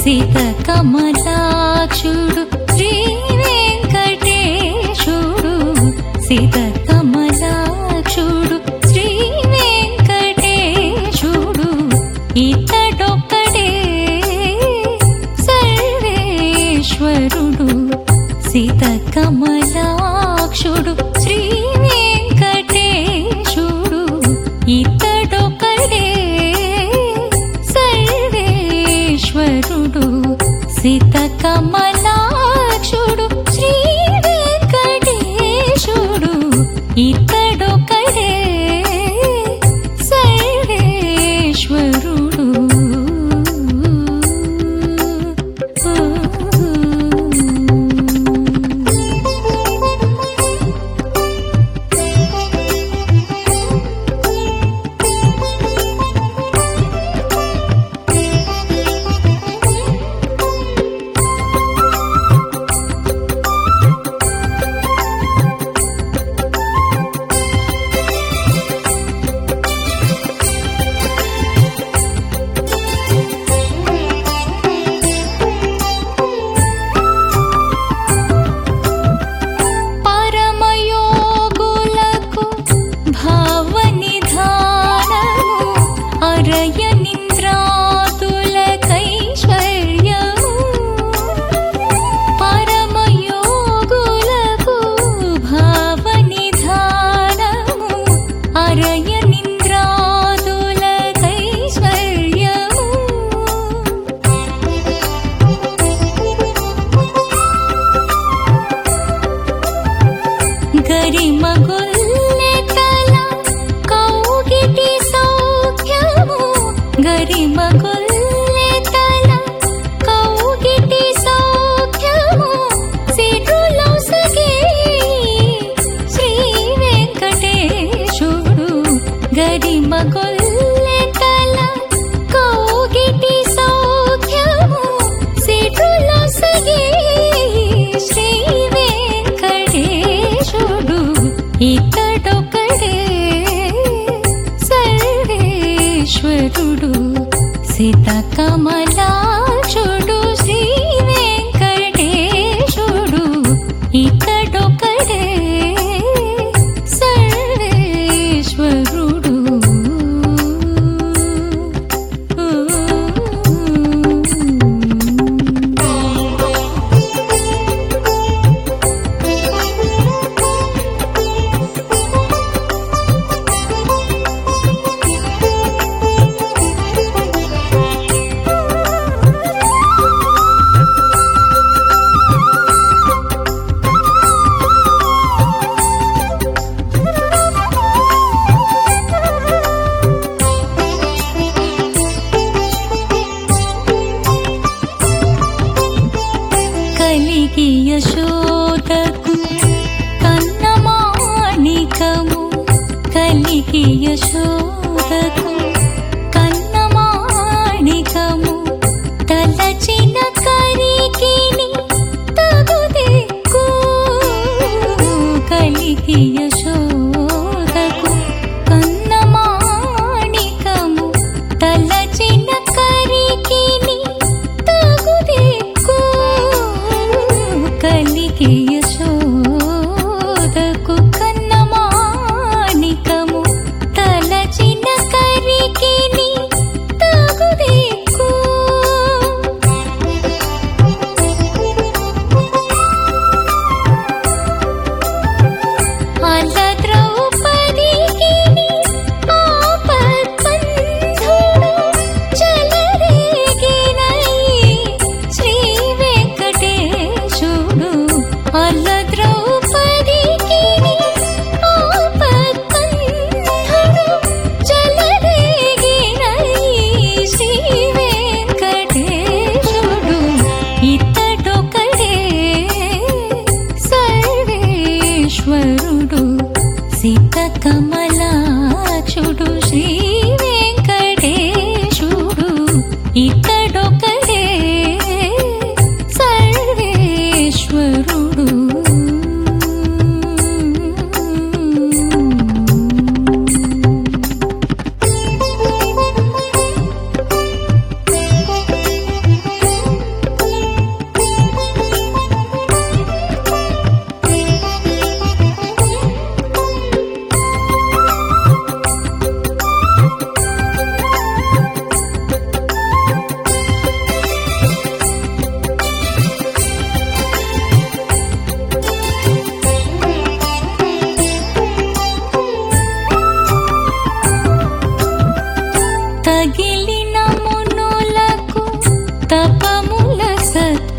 సీత కమలాక్షుడు శ్రీ వెంకటేశుడు సీత కమలాక్షుడు శ్రీ వెంకటేశుడు ఇతడొక్కడే సర్వేశ్వరుడు సీత కమలాక్షుడు శ్రీ వెంకటేశుడు ఇతడొక్కడే సర్వేశ్వరుడు సీత కమలాక్షుడు శ్రీ వెంకటేశుడు ఇతడొక్కడే సర్వేశ్వరుడు గరిమగొల్లెతల కౌగిటి సౌఖ్యము గరిమగొల్లెతల కౌగిటి సౌఖ్యము సిరులొసగే శ్రీ వెంకటేశుడు గరిమగొల్లెతల కౌగిటి సౌఖ్యము సిరులొసగే శ్రీ వెంకటేశుడు ఇతడొక్కడే సర్వేశ్వరుడు సీత కమలాక్షుడు శ్రీ వెంకటేశుడు ఇతడొక్కడే సర్వేశ్వరుడు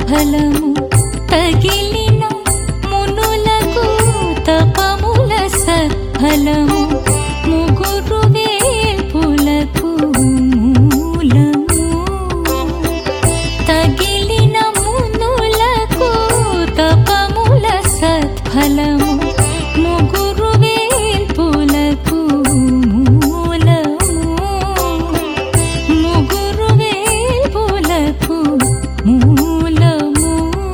ఫలము తగిలిన మునులకు తపముల సత్ఫలము ముగురు వేల్పులకు మూలము తగిలిన మునులకు తపముల సత్ఫలము ముగురు వేల్పులకు మూలము ముగురు వేల్పులకు మూలము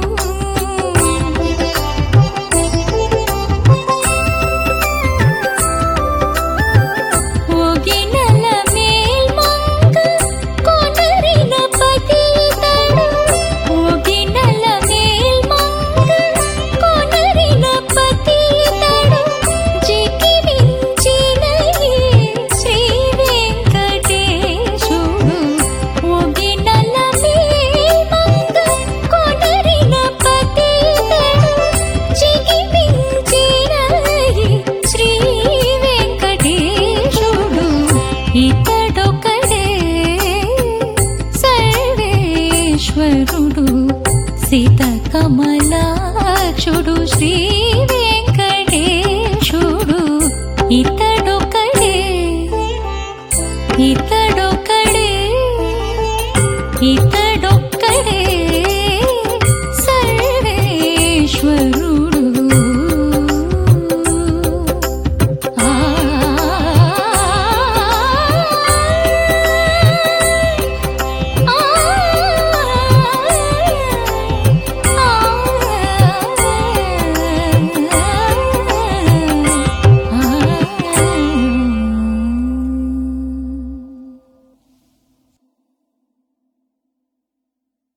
ఒగినల మేల్మంగ కొనరిన పతితడు ఒగినల మేల్మంగ కొనరిన పతితడు జిగివించిన శ్రీ వెంకటేశుడు ఒగినల మేల్మంగ కొనరిన పతితడు జిగివించిన శ్రీ వెంకటేశుడు ఇతడొకడే సర్వేశ్వరుడు సీత కమలాక్షుడు శ్రీ వెంకటేశుడు ఇతడొకడే ఇతడొకడే